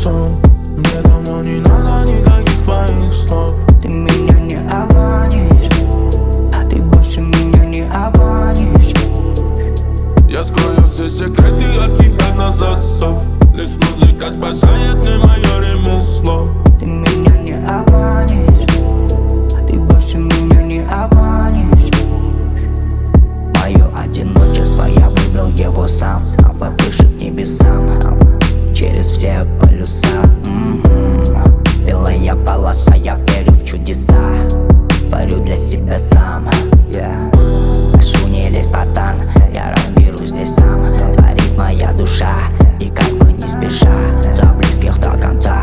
сон. Мне давно не надо никаких твоих слов. Ты меня не обманешь, ты больше меня не обманешь. Я скрою все секреты от тебя на засов. Лишь музыка спасает мне мое ремесло. Ты меня не обманешь, ты больше меня не обманешь. Мое одиночество, я выбрал его сам, повыше к небесам, через все полюса. Белая полоса, я верю в чудеса, творю для себя сам. Прошу, не лезь, пацан, я разберусь здесь сам. Творит моя душа, и как бы не спеша, за близких до конца,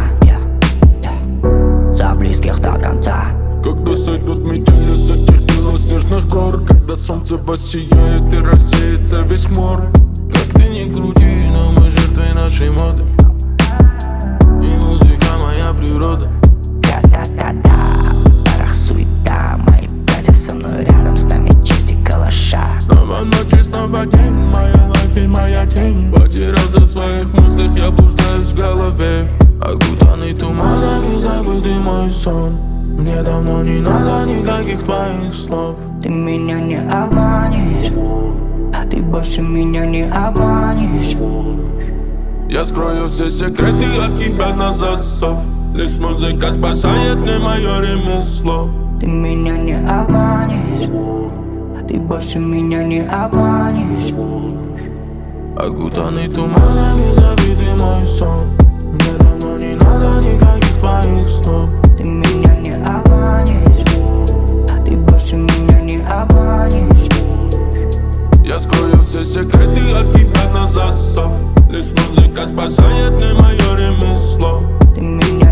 за близких до конца. Когда сойдут метели с этих белоснежных гор, когда солнце воссияет и рассеется весь мор. Как ты ни крути, но мы жертвы нашей моды, и музыка моя природа. Да-да-да-да, в парах суета, мои братья со мной рядом, с нами честь и калаша. Снова ночь и снова день, моя лайф и моя тень. Потерялся в своих мыслях, я блуждаюсь в голове, окутанный туманами, забытый мой сон. Мне давно не надо никаких твоих слов. Ты меня не обманешь, ты больше меня не обманешь. Я скрою все секреты от тебя на засов. Лишь музыка спасает мне мое ремесло. Ты меня не обманешь, ты больше меня не обманешь. Окутанный туманами, забитый мой сон. Мне давно не надо никаких твоих слов. Ты меня не обманешь, ты больше меня не обманешь. Я скрою все секреты от тебя на засов. Лишь музыка спасает мне мое ремесло. Ты меня